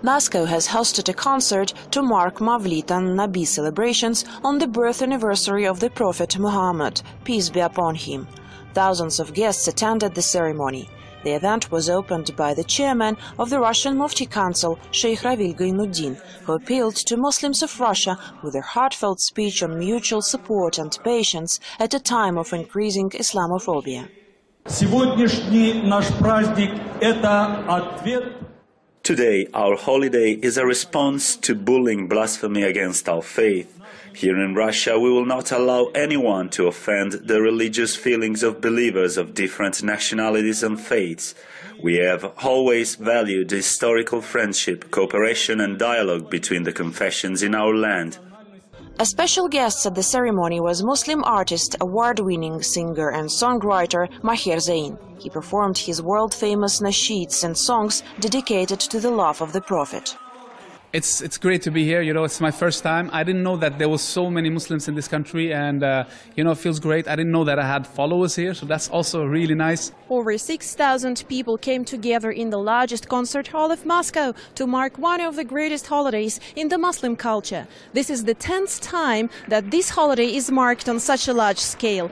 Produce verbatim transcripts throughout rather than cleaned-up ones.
Moscow has hosted a concert to mark Mavlid and Nabi celebrations on the birth anniversary of the Prophet Muhammad, peace be upon him. Thousands of guests attended the ceremony. The event was opened by the chairman of the Russian Mufti Council, Sheikh Ravil Gainuddin, who appealed to Muslims of Russia with a heartfelt speech on mutual support and patience at a time of increasing Islamophobia. Today, our holiday is a response to bullying blasphemy against our faith. Here in Russia, we will not allow anyone to offend the religious feelings of believers of different nationalities and faiths. We have always valued historical friendship, cooperation and dialogue between the confessions in our land. A special guest at the ceremony was Muslim artist, award-winning singer and songwriter Maher Zain. He performed his world-famous nasheeds and songs dedicated to the love of the Prophet. It's it's great to be here. You know, it's my first time. I didn't know that there was so many Muslims in this country, and uh, you know, it feels great. I didn't know that I had followers here, so that's also really nice. Over six thousand people came together in the largest concert hall of Moscow to mark one of the greatest holidays in the Muslim culture. This is the tenth time that this holiday is marked on such a large scale.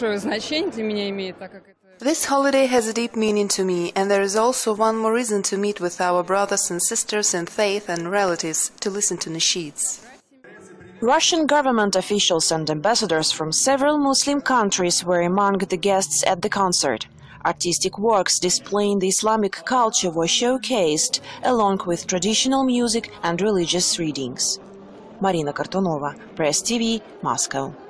This holiday has a deep meaning to me, and there is also one more reason to meet with our brothers and sisters in faith and relatives to listen to nasheeds. Russian government officials and ambassadors from several Muslim countries were among the guests at the concert. Artistic works displaying the Islamic culture were showcased, along with traditional music and religious readings. Marina Kartonova, Press T V, Moscow.